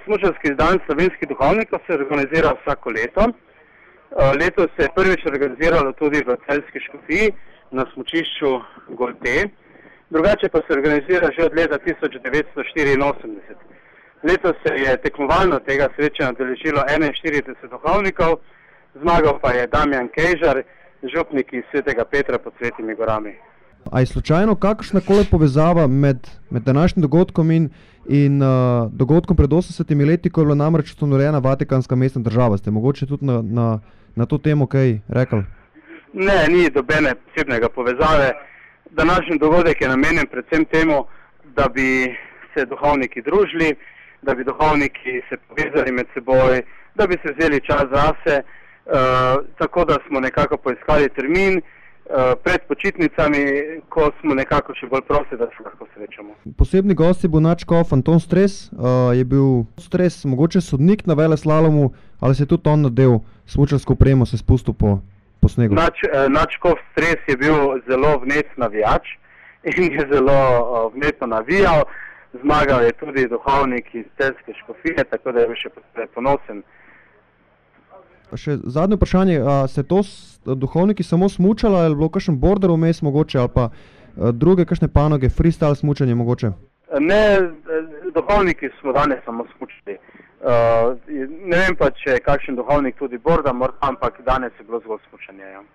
Smučarski dan slovenskih duhovnikov se organizira vsako leto. Letos se je prvič organiziralo tudi v Celjski škofiji na smučišču Golte. Drugače pa se organizira že od leta 1984. Letos se je tekmovalno tega srečanja udeležilo 41 duhovnikov, zmagal pa je Damjan Kejžar, župnik iz Svetega Petra pod Svetimi gorami. A je slučajno kakršnakoli povezava med današnjim dogodkom in dogodkom pred 80 leti, ko je bila namreč ustanovljena Vatikanska mestna država? Ste mogoče tudi na to temo kaj rekli? Ne, ni dobene posebnega povezave. Današnji dogodek je namenjen predvsem temu, da bi se duhovniki družili, da bi duhovniki se povezali med seboj, da bi se vzeli čas zase, tako da smo nekako poiskali termin pred počitnicami, ko smo nekako še bolj prosti, da se lahko srečamo. Posebni gost je bil nadškof Anton Stres. Je bil Stres mogoče sodnik na veleslalomu, ali se je tudi on nadel smučarsko opremo, se spustil po snegu? Nadškof Stres je bil zelo vnet navijač in je zelo vnetno navijal. Zmagal je tudi duhovnik iz Celjske škofije, tako da je bil še ponosen. Še zadnje vprašanje, se to duhovniki samo smučali, ali je bilo kakšen border vmes mogoče, ali pa druge kakšne panoge, freestyle smučanje mogoče? Ne, duhovniki smo danes samo smučali. Ne vem pa, če je kakšen duhovnik tudi borda, ampak danes je bilo zgolj smučanje. Ja.